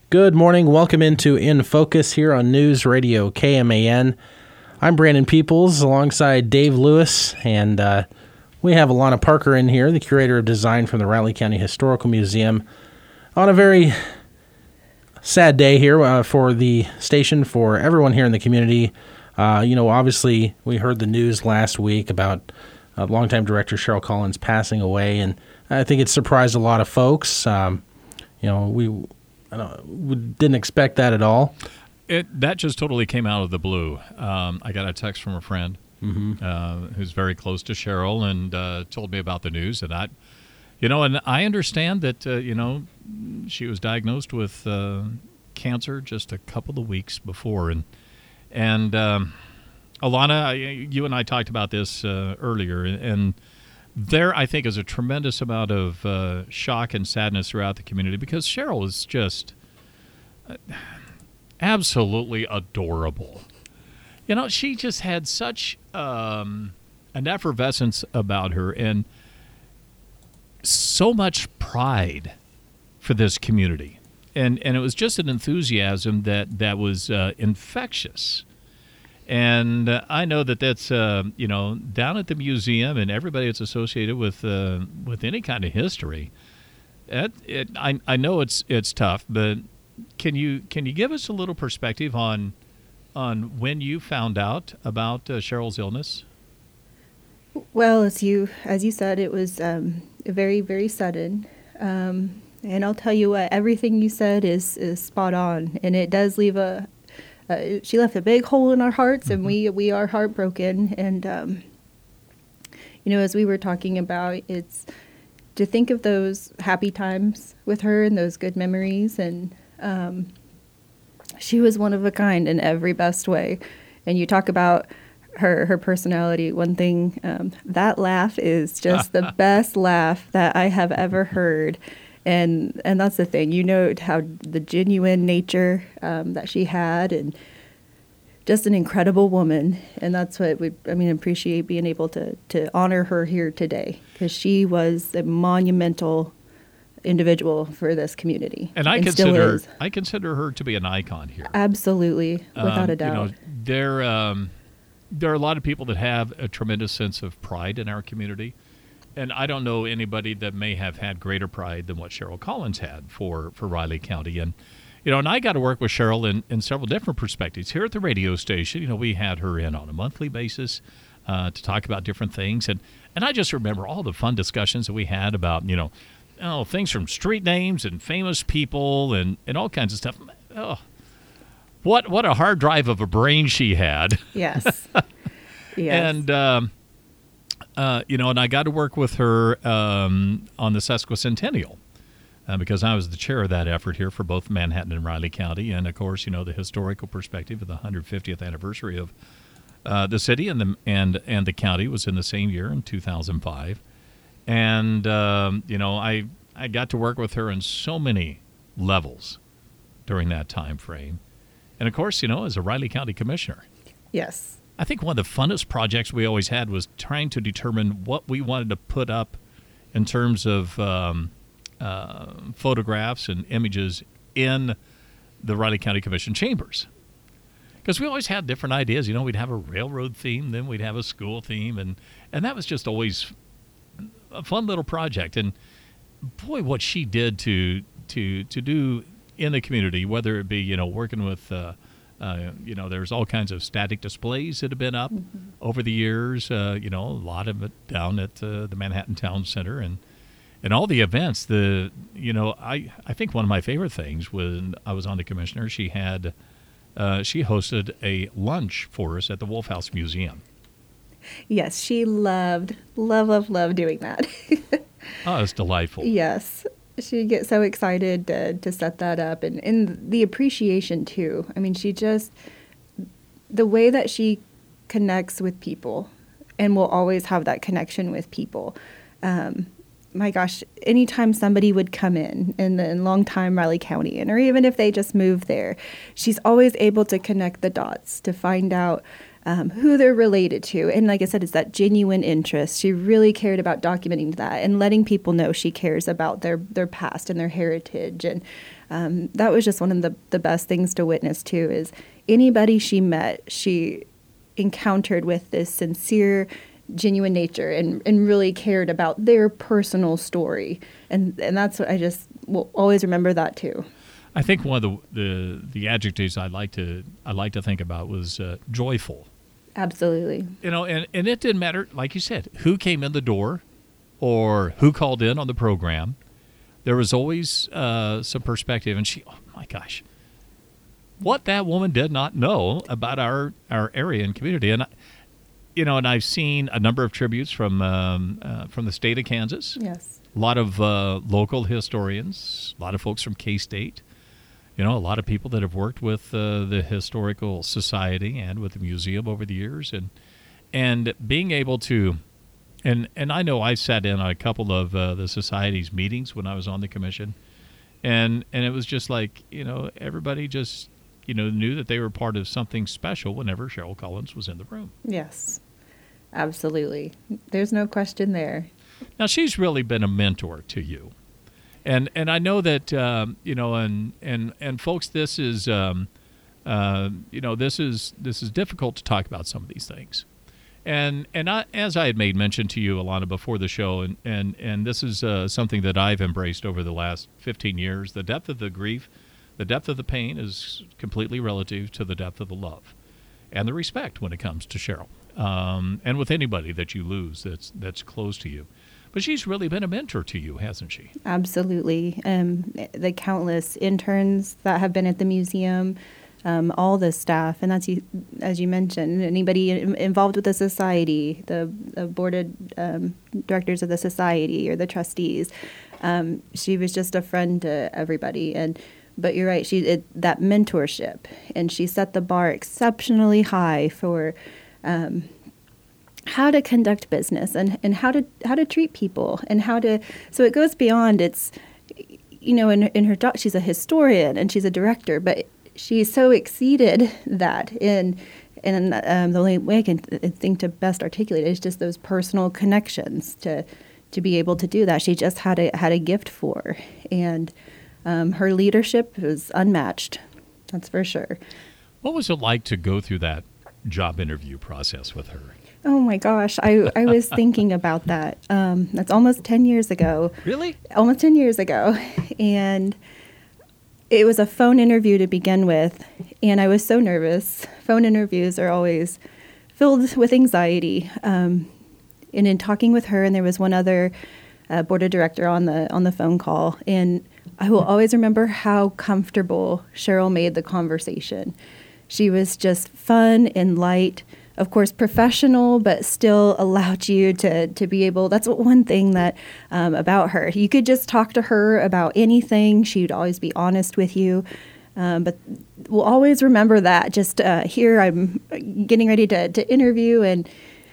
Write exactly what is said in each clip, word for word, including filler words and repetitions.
Good morning. Welcome into In Focus here on News Radio K M A N. I'm Brandon Peoples alongside Dave Lewis, and uh, we have Alana Parker in here, the curator of design from the Riley County Historical Museum, on a very sad day here uh, for the station, for everyone here in the community. Uh, you know, obviously, we heard the news last week about uh, longtime director Cheryl Collins passing away, and I think it surprised a lot of folks. Um, you know, we, I don't, we didn't expect that at all. It that just totally came out of the blue. Um, I got a text from a friend mm-hmm. uh, who's very close to Cheryl and uh, told me about the news, and I, you know, and I understand that uh, you know she was diagnosed with uh, cancer just a couple of weeks before, and and um, Alana, you and I talked about this uh, earlier, and there I think is a tremendous amount of uh, shock and sadness throughout the community because Cheryl is just Uh, absolutely adorable. You know, she just had such um, an effervescence about her and so much pride for this community. And and it was just an enthusiasm that, that was uh, infectious. And uh, I know that that's, uh, you know, down at the museum and everybody that's associated with uh, with any kind of history, it, it, I, I know it's it's tough, but Can you can you give us a little perspective on on when you found out about uh, Cheryl's illness? Well, as you as you said, it was um, very very sudden, um, and I'll tell you what, everything you said is is spot on, and it does leave a. Uh, she left a big hole in our hearts, mm-hmm. and we we are heartbroken. And um, you know, as we were talking about, it's to think of those happy times with her and those good memories and. Um, she was one of a kind in every best way. And you talk about her, her personality. One thing, um, that laugh is just the best laugh that I have ever heard. And, and that's the thing, you know, how the genuine nature, um, that she had and just an incredible woman. And that's what we, I mean, appreciate being able to, to honor her here today because she was a monumental individual for this community, and I and consider I consider her to be an icon here. Absolutely, without um, a doubt. You know, there um, there are a lot of people that have a tremendous sense of pride in our community, and I don't know anybody that may have had greater pride than what Cheryl Collins had for, for Riley County. And you know, and I got to work with Cheryl in, in several different perspectives here at the radio station. You know, we had her in on a monthly basis uh, to talk about different things, and and I just remember all the fun discussions that we had about you know. Oh, things from street names and famous people and, and all kinds of stuff. Oh, what what a hard drive of a brain she had. Yes. Yes. And, um, uh, you know, and I got to work with her um, on the sesquicentennial uh, because I was the chair of that effort here for both Manhattan and Riley County. And, of course, you know, the historical perspective of the one hundred fiftieth anniversary of uh, the city and the, and, and the county was in the same year in two thousand five. And, um, you know, I I got to work with her on so many levels during that time frame. And, of course, you know, as a Riley County Commissioner. Yes. I think one of the funnest projects we always had was trying to determine what we wanted to put up in terms of um, uh, photographs and images in the Riley County Commission chambers. Because we always had different ideas. You know, we'd have a railroad theme, then we'd have a school theme. And, and that was just always a fun little project. And boy, what she did to to to do in the community, whether it be, you know, working with, uh, uh, you know, there's all kinds of static displays that have been up mm-hmm. over the years, uh, you know, a lot of it down at uh, the Manhattan Town Center and and all the events. The, you know, I, I think one of my favorite things when I was on the commissioner, she had, uh, she hosted a lunch for us at the Wolf House Museum. Yes, she loved, love, love, love doing that. Oh, it's delightful. Yes. She'd get so excited to, to set that up. And, and the appreciation, too. I mean, she just, the way that she connects with people and will always have that connection with people. Um, my gosh, anytime somebody would come in in the in longtime Riley County, and or even if they just moved there, she's always able to connect the dots to find out Um, who they're related to. And like I said, it's that genuine interest. She really cared about documenting that and letting people know she cares about their, their past and their heritage. And um, that was just one of the, the best things to witness too, is anybody she met, she encountered with this sincere, genuine nature and, and really cared about their personal story. And and that's what I just will always remember that too. I think one of the the, the adjectives I like to I like to think about was uh, joyful. Absolutely. You know, and, and it didn't matter, like you said, who came in the door or who called in on the program. There was always uh, some perspective, and she, oh my gosh, what that woman did not know about our, our area and community. And, you know, and I've seen a number of tributes from um, uh, from the state of Kansas. Yes. A lot of uh, local historians, a lot of folks from K-State. You know, a lot of people that have worked with uh, the Historical Society and with the museum over the years. And and being able to, and, and I know I sat in on a couple of uh, the Society's meetings when I was on the commission. And, and it was just like, you know, everybody just, you know, knew that they were part of something special whenever Cheryl Collins was in the room. Yes, absolutely. There's no question there. Now, she's really been a mentor to you. And and I know that, um, you know, and, and, and folks, this is, um, uh, you know, this is this is difficult to talk about some of these things. And and I, as I had made mention to you, Alana, before the show, and, and, and this is uh, something that I've embraced over the last fifteen years, the depth of the grief, the depth of the pain is completely relative to the depth of the love and the respect when it comes to Cheryl, um, and with anybody that you lose that's that's close to you. But she's really been a mentor to you, hasn't she? Absolutely. Um, the countless interns that have been at the museum, um, all the staff, and that's, as you mentioned, anybody involved with the society, the, the board of um, directors of the society or the trustees. Um, she was just a friend to everybody. And but you're right, she it, that mentorship, and she set the bar exceptionally high for um, how to conduct business and, and how to how to treat people and how to, so it goes beyond, it's, you know, in, in her doc, she's a historian and she's a director, but she so exceeded that in, and um, the only way I can th- think to best articulate it is just those personal connections to to be able to do that. She just had a, had a gift for, and um, her leadership was unmatched, that's for sure. What was it like to go through that job interview process with her? Oh my gosh, I, I was thinking about that. Um, that's almost ten years ago. Really? Almost ten years ago. And it was a phone interview to begin with, and I was so nervous. Phone interviews are always filled with anxiety. Um, and in talking with her, and there was one other uh, board of director on the on the phone call, and I will always remember how comfortable Cheryl made the conversation. She was just fun and light. Of course, professional, but still allowed you to, to be able, that's what one thing that um, about her. You could just talk to her about anything. She'd always be honest with you. Um, but we'll always remember that. Just uh, here, I'm getting ready to, to interview, and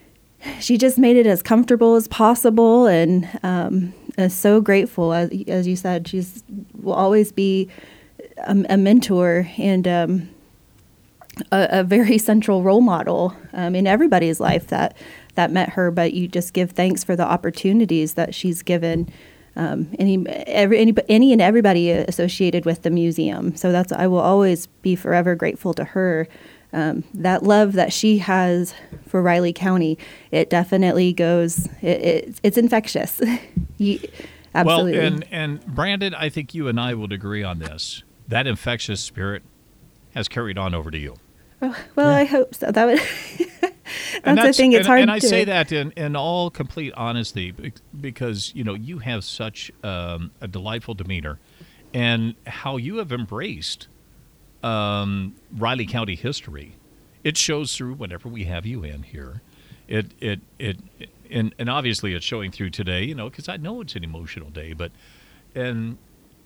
she just made it as comfortable as possible, and um, is so grateful. As, as you said, she's will always be a, a mentor and um A, a very central role model um, in everybody's life that, that met her, but you just give thanks for the opportunities that she's given um, any, every, any, any and everybody associated with the museum. So that's, I will always be forever grateful to her. Um, that love that she has for Riley County, it definitely goes, it, it, it's infectious. you, absolutely. Well, and, and Brandon, I think you and I would agree on this. That infectious spirit has carried on over to you. Oh, well, yeah. I hope so. That would. that's, that's the thing. It's and, hard. And I to... say that in, in all complete honesty, because you know you have such um, a delightful demeanor, and how you have embraced um, Riley County history. It shows through whenever we have you in here. It it it, it and and obviously it's showing through today. You know, because I know it's an emotional day, but and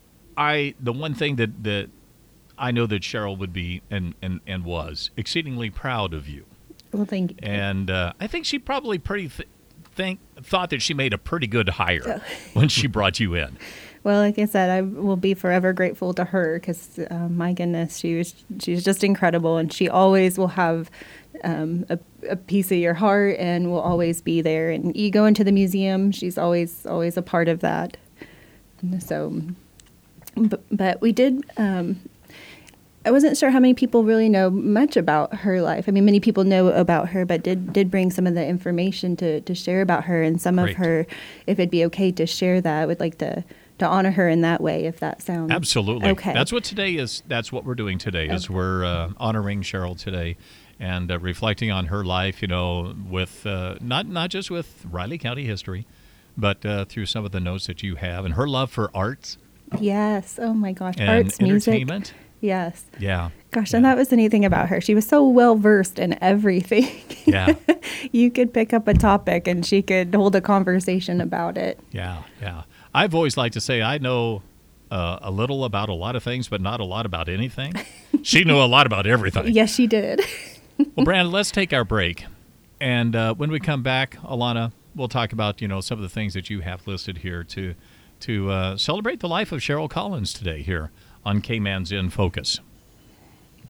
I the one thing that that. I know that Cheryl would be and, and, and was exceedingly proud of you. Well, thank you. And uh, I think she probably pretty th- think thought that she made a pretty good hire when she brought you in. Well, like I said, I will be forever grateful to her because, uh, my goodness, she was she's just incredible, and she always will have um, a, a piece of your heart and will always be there. And you go into the museum, she's always always a part of that. So. but, but we did. Um, I wasn't sure how many people really know much about her life. I mean, many people know about her, but did did bring some of the information to, to share about her, and some Great. of her, if it'd be okay to share that, I would like to, to honor her in that way, if that sounds Absolutely. okay. That's what today is. That's what we're doing today. Is Okay. we're uh, honoring Cheryl today, and uh, reflecting on her life. You know, with uh, not not just with Riley County history, but uh, through some of the notes that you have, and her love for arts Yes. Oh my gosh. and Arts, music. entertainment. Yes. Yeah. Gosh, yeah. and that was the neat thing about her. She was so well versed in everything. Yeah. You could pick up a topic and she could hold a conversation about it. Yeah, yeah. I've always liked to say I know uh, a little about a lot of things, but not a lot about anything. She knew a lot about everything. Yes, she did. Well, Brandon, let's take our break. And uh, when we come back, Alana, we'll talk about, you know, some of the things that you have listed here to to uh, celebrate the life of Cheryl Collins today here on K-Man's In Focus.